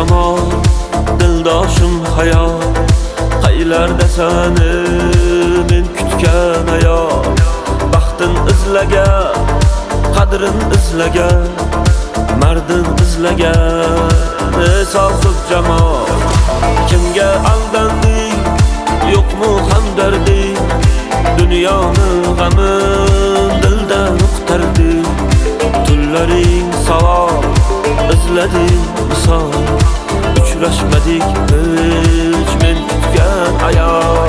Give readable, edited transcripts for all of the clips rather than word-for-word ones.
jamol, dildoshim hayot, qaylarda seni men kutgan ayol. Baxtin izlagan, qadrin izlagan, mardin izlagan sohib jamol. Kimga aldanding, yo'qmi hamdarding, dunyoni g'amin dildan uqtarding. Tunlaring savol, izlading misol, uchrashmadik hech men kutgan ayol.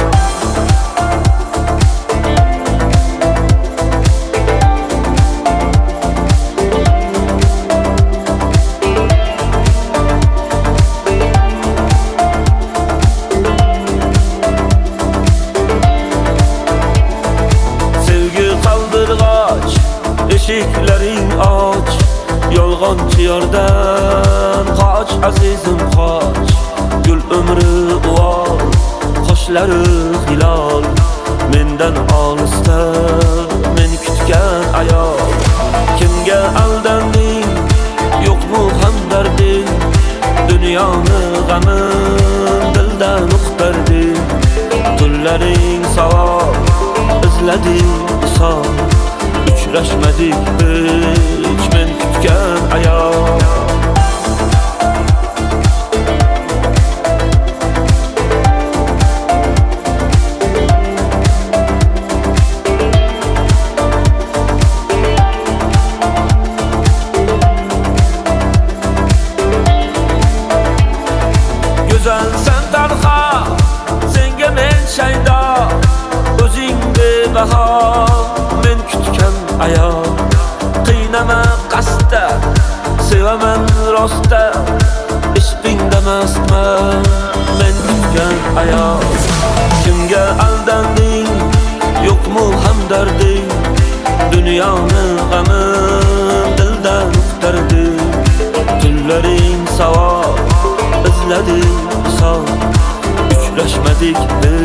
Eshiklaring och, yolg'onchi yordan qoch azizim qoch. Gul umri uvol, qoshlari hilol, mendan olisda men kutgan ayol. Kimga aldanding, yo'qmi hamdarding, dunyoni g'amin dildan uqtarding. Tunlaring savol, izlading misol, uchrashmadik hech men kutgan ayol. Go'zalsan talxa, senga men shaydo, o'zing bebaho men kutgan ayol. Qiynama qasdda, sevaman rostda, ishqingda mastman men kutgan ayol. Kimga aldanding, yo'qmi hamdarding, dunyoni g'amin dildan uqtarding. Tunlaring savol, izlading misol, uchrashmadik